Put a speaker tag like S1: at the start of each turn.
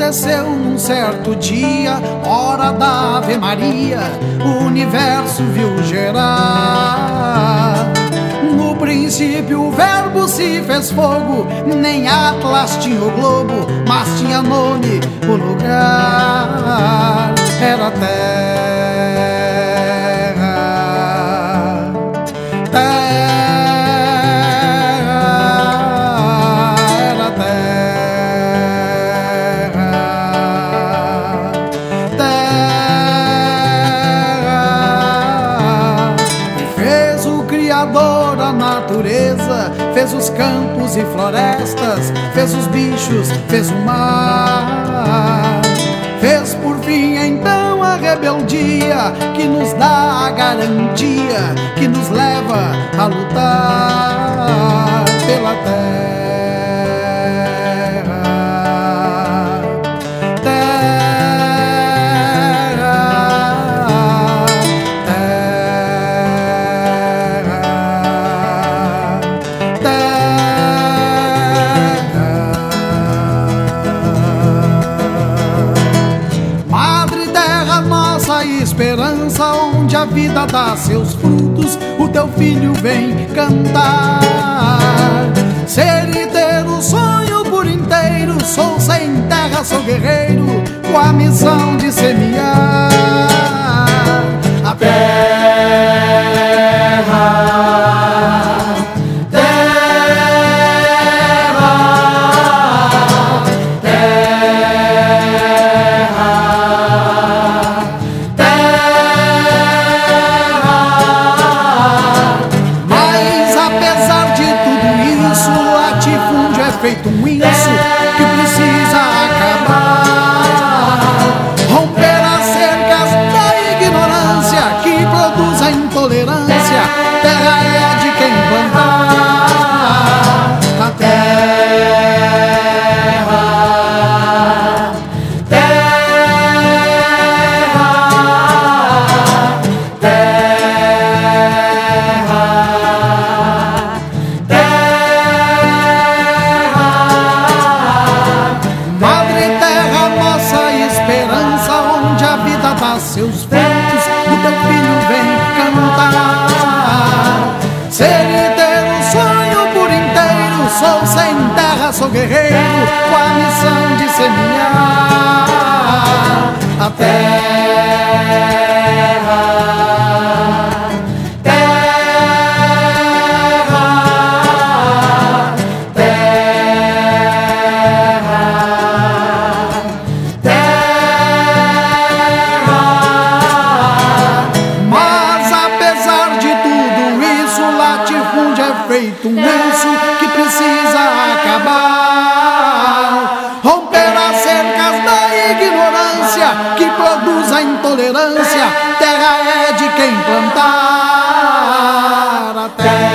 S1: aconteceu num certo dia, hora da Ave Maria, o universo viu gerar. No princípio o verbo se fez fogo, nem Atlas tinha o globo, mas tinha nome o lugar. Era terra, terra, era terra, terra. E fez o Criador a natureza, fez os campos e florestas, fez os bichos, fez o mar. Fez por fim então a rebeldia, que nos dá a garantia, que nos leva a lutar pela terra. Esperança, onde a vida dá seus frutos, o teu filho vem cantar. Ser e ter o sonho por inteiro, sou sem terra, sou guerreiro, com a missão de semear a feito um isso que precisa acabar. Romper as cercas da ignorância que produz a intolerância. Terra é de quem plantar a terra, terra, terra. Seus frutos, o teu filho vem cantar. Ser e ter um sonho por inteiro, sou sem terra, sou guerreiro, com a missão de semear a terra, terra, terra. Feito um isso que precisa acabar. Romper as cercas da ignorância que produz a intolerância. Terra é de quem plantar a terra.